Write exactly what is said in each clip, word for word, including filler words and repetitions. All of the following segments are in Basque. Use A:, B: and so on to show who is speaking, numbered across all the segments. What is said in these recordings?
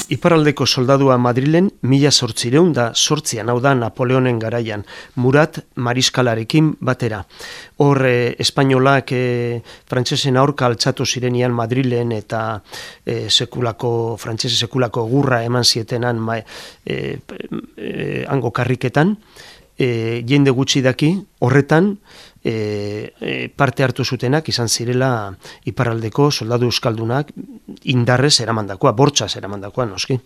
A: Iparraldeko soldadua Madrilen mila zortzireun da sortzian, hau da Napoleonen garaian, Murat mariskalarekin batera. Hor, eh, espainolak eh, frantsesen aurka altxatu zirenian Madrilen eta eh, sekulako, frantsese sekulako gurra eman zietenan ma, eh, eh, hango karriketan, eh, jende gutxi daki, horretan, E, e, parte hartu zutenak izan zirela iparraldeko soldadu euskaldunak indarrez eramandakoa, bortxaz eramandakoa, noski.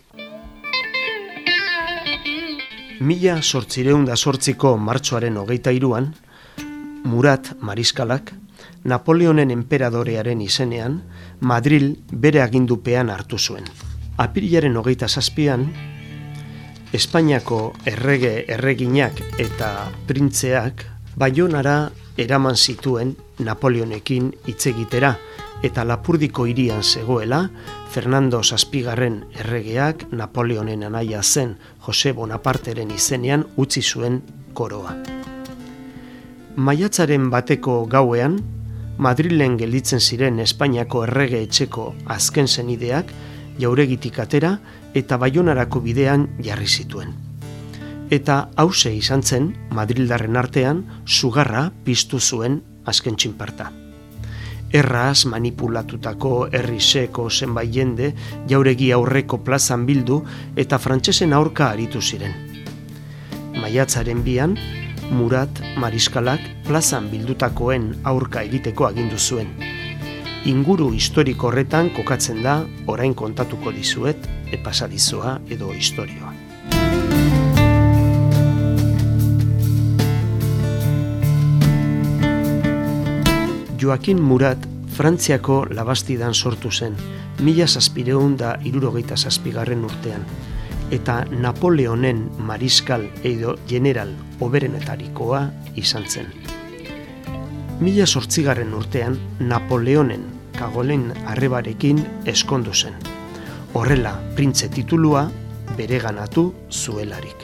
A: Mila zortzireun da zortziko martxoaren hogeita hiruan, Murat mariskalak, Napoleonen enperadorearen izenean, Madril bere agindupean hartu zuen. Apirilaren hogeita zazpian, Espainiako errege erreginak eta printzeak Baionara eraman zituen Napoleonekin hitz egitera eta Lapurdiko hirian zegoela Fernando zazpigarren erregeak Napoleonen anaia zen Jose Bonaparteren izenean utzi zuen koroa. Maiatzaren bateko gauean, Madrilen gelditzen ziren Espainiako errege etxeko azken senideak jauregitik atera eta Baionarako bidean jarri zituen. Eta hause izan zen, Madrildarren artean, sugarra piztu zuen azken txinparta. Erraz manipulatutako herri seko zenbait jende jauregi aurreko plazan bildu eta frantsesen aurka aritu ziren. Maiatzaren bian, Murat mariskalak plazan bildutakoen aurka egiteko agindu zuen. Inguru historiko horretan kokatzen da, orain kontatuko dizuet, epasadizoa edo historioa. Joakin Murat Frantziako Labastidan sortu zen, mila zazpireun da hirurogeita zazpigarren urtean, eta Napoleonen mariskal edo general oberenetarikoa izan zen. Mila zortzigarren urtean Napoleonen kagolen arrebarekin eskondu zen. Horrela, printze titulua bereganatu zuelarik.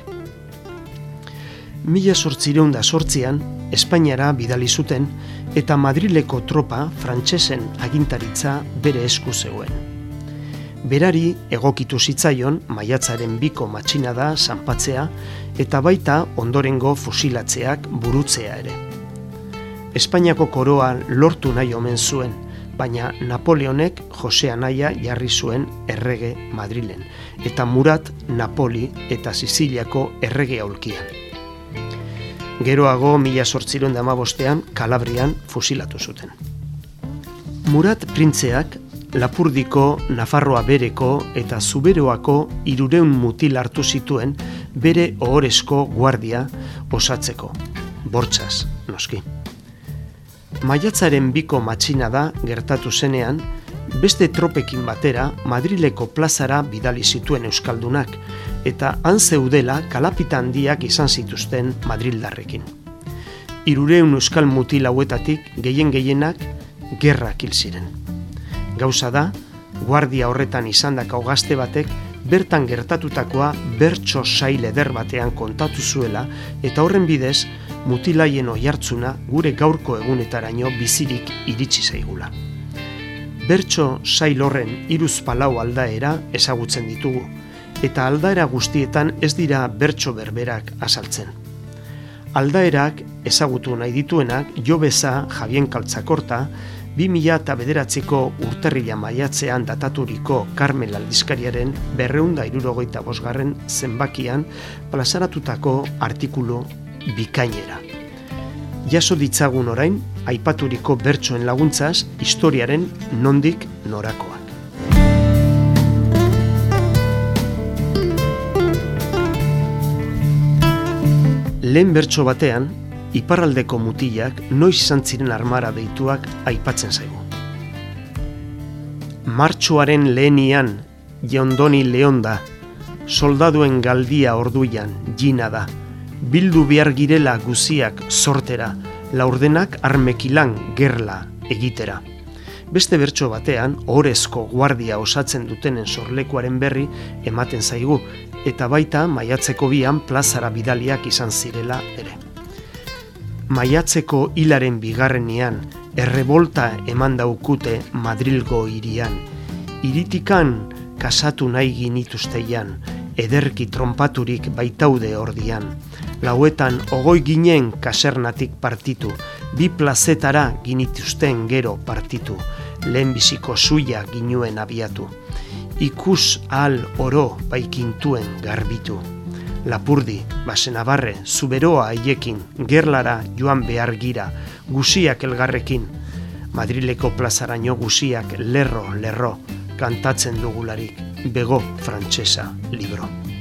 A: Mila zortzireun da zortzian, Espainiara bidali zuten eta Madrileko tropa frantsesen agintaritza bere esku zegoen. Berari egokitu zitzaion maiatzaren biko matxinada zanpatzea eta baita ondorengo fusilatzeak burutzea ere. Espainiako koroa lortu nahi omen zuen, baina Napoleonek Jose anaia jarri zuen errege Madrilen, eta Murat Napoli eta Siziliako errege aulkian. Geroago, mila zortzireun da hamabostean, Kalabrian fusilatu zuten. Murat printzeak Lapurdiko, Nafarroa bereko eta Zuberoako hirureun mutil hartu zituen bere ohorezko guardia osatzeko, bortxaz, noski. Maiatzaren biko matxinada gertatu zenean, beste tropekin batera Madrileko plazara bidali zituen euskaldunak, eta han zeudela kalapita handiak izan zituzten Madrildarrekin. Hirureun euskal mutil hauetatik gehien gehienak gerrak hil ziren. Gauza da, guardia horretan izandako gazte batek bertan gertatutakoa bertso sail eder batean kontatu zuela eta horren bidez mutilaien oihartzuna gure gaurko egunetaraino bizirik iritsi zaigula. Bertso sail horren hiruz palau aldaera ezagutzen ditugu, eta aldaera guztietan ez dira bertso berberak azaltzen. Aldaerak ezagutu nahi dituenak Jobeza Jabien Kaltzakorta bi mila bederatziko urtarrila maiatzean dataturiko Karmel aldizkariaren berrehun eta hirurogeita bosgarren zenbakian plazaratutako artikulu bikainera. Jaso ditzagun orain, aipaturiko bertsoen laguntzaz, historiaren nondik norakoak. Lehen bertso batean, iparraldeko mutilak noiz izan ziren armara deituak aipatzen zaigu. Martxoaren lehenian, Jondoni Leonda, soldaduen galdia orduian, jina da, bildu behar girela guziak sortera, laurdenak armekilan gerla egitera. Beste bertso batean, ohorezko guardia osatzen dutenen sorlekuaren berri ematen zaigu, eta baita maiatzeko bian plazara bidaliak izan zirela ere. Maiatzeko hilaren bigarrenean, errebolta eman daukute Madrilgo hirian. Hiritikan kasatu nahi ginituzteian, ederki trompaturik baitaude ordian. Lauetan ogoi ginen kasernatik partitu, bi plazetara ginituzten gero partitu, lehenbiziko zuia ginuen abiatu. Ikus ahal oro baikintuen garbitu. Lapurdi, Basenabarre, Zuberoa haiekin, gerlara joan behar gira, guziak elgarrekin. Madrileko plazaraino guziak lerro, lerro, kantatzen dugularik, bego frantsesa libro.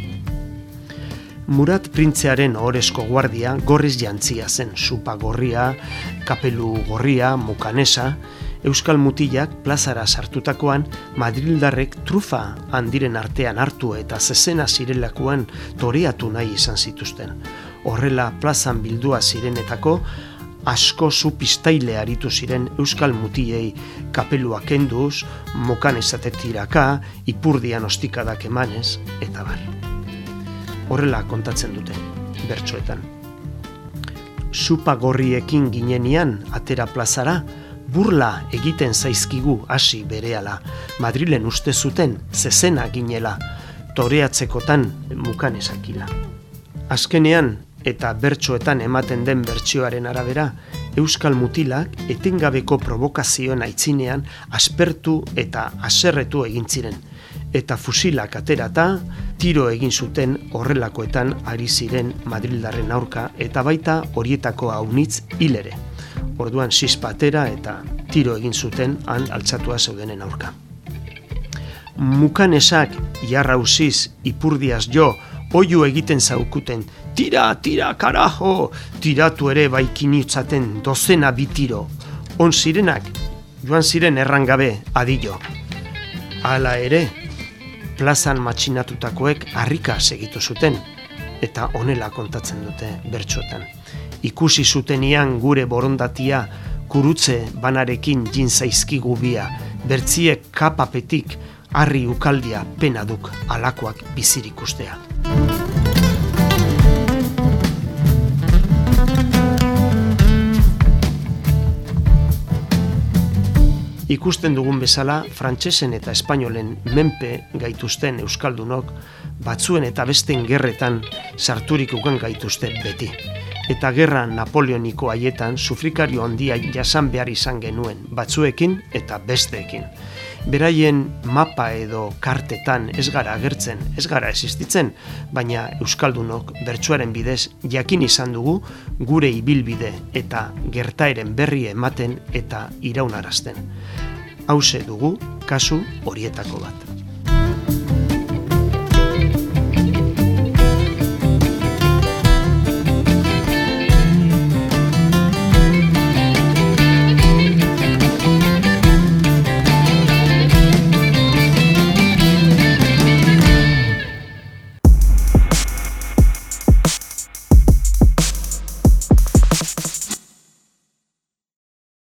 A: Murat printzearen ohorezko guardia gorriz jantzia zen, supa gorria, kapelu gorria, mukanesa. Euskal mutilak plazara sartutakoan madrildarrek trufa handiren artean hartu eta zezena zirelakoan toreatu nahi izan zituzten. Horrela plazan bildua zirenetako asko zu piztaile aritu ziren euskal mutilei kapelua kenduz, mukanesatek tiraka, ipurdian ostikadak emanez, eta bar. Horrela kontatzen dute, bertsoetan. Supa gorriekin ginenian atera plazara, burla egiten zaizkigu hasi berehala, Madrilen uste zuten zezena ginela, toreatzekotan mukanesakila. Azkenean, eta bertsoetan ematen den bertsioaren arabera, euskal mutilak etengabeko provokazioen aitzinean aspertu eta aserretu egin ziren, eta fusilak aterata, tiro egin zuten horrelakoetan ari ziren madrildarren aurka, eta baita horietako haunitz hil ere. Orduan zizpa atera eta tiro egin zuten han altzatua zeudenen aurka. Mukanesak jarrauziz ipurdiaz jo, oiu egiten zaukuten, tira, tira, karajo, tiratu ere baikinitzaten dozena bitiro. On zirenak, joan ziren errangabe adillo. Hala ere, plazan matxinatutakoek harrika segitu zuten, eta honela kontatzen dute bertsotan. Ikusi zutenian gure borondatia, kurutze banarekin jintzaizkigu bia, bertziek kapapetik, harri ukaldia pena duk alakoak bizirik ustea. Ikusten dugun bezala, frantsesen eta espainolen menpe gaituzten euskaldunok, batzuen eta besten gerretan sarturik ukan gaituzte beti. Eta gerra Napoleoniko haietan sufrikario handia jasan behar izan genuen, batzuekin eta besteekin. Beraien mapa edo kartetan ez gara agertzen, ez gara existitzen, baina euskaldunok bertsuaren bidez jakin izan dugu gure ibilbide eta gertaeren berri ematen eta iraunarazten. Hauxe dugu kasu horietako bat.